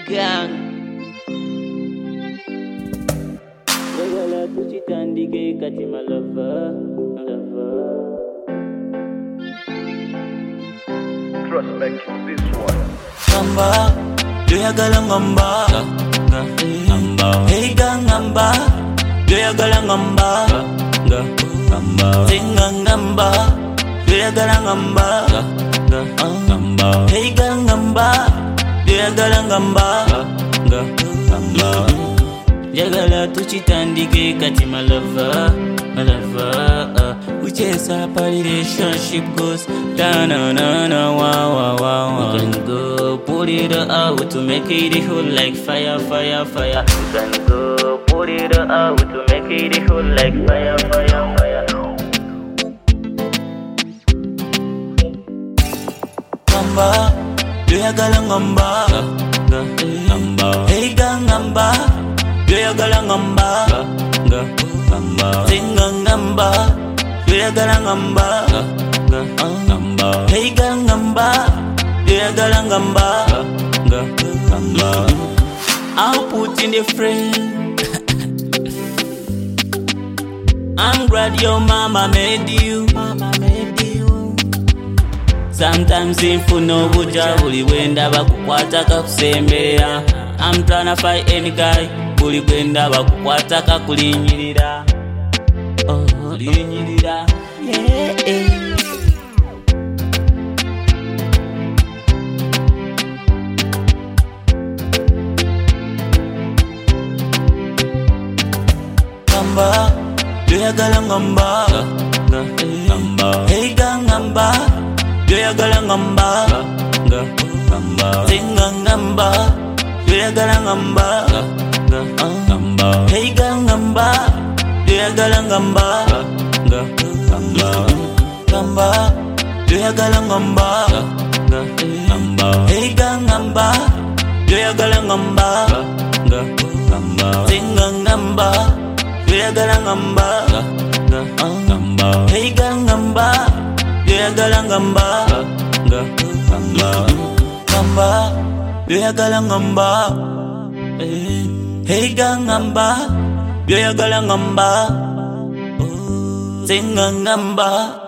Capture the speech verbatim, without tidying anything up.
gang. Regala tuchitandike kati my lover, lover. Trust me, this one. Ngamba, joyagala ngamba, ngamba. Hey gang ngamba, joyagala ngamba, ngamba. Zinga ngamba, joyagala ngamba, ngamba. Hey gang ngamba, joyagala ngamba, ngamba. Jagala tuchitandike kati my lover, my lover. We chase up our relationship goes down, na na na, wow wow wow. We can go put it out to make it whole like fire, fire, fire. We can go put it out to make it whole like fire, fire, fire. Ngamba, joyagala ngamba, ngamba. Hey gang ngamba, joyagala ngamba, ngamba. Zinga ngamba, joyagala ngamba, ngamba. Hey gang ngamba, joyagala ngamba, ngamba. I'll put in the frame. I'm glad your mama made you, mama made you. Sometimes if you know buja buli wenda bakukwata kakusembera. I'm tryna fight any guy buli wenda bakukwata kakulinyirira. Oh, kulinyirira. Yeah, yeah. Ngamba, joyagala ngamba, ngamba. Hey gang ngamba, joyagala ngamba, ngamba. Zinga ngamba, joyagala ngamba, ngamba. Hey gang ngamba, joyagala ngamba, ngamba. Ngamba, joyagala ngamba, ngamba. Hey gang ngamba, joyagala ngamba, ngamba. Zinga ngamba, joyagala ngamba, ngamba. Hey gang ngamba, joyagala ngamba, ngamba. Ngamba, joyagala ngamba. Hey gang ngamba, joyagala ngamba. Zinga ngamba.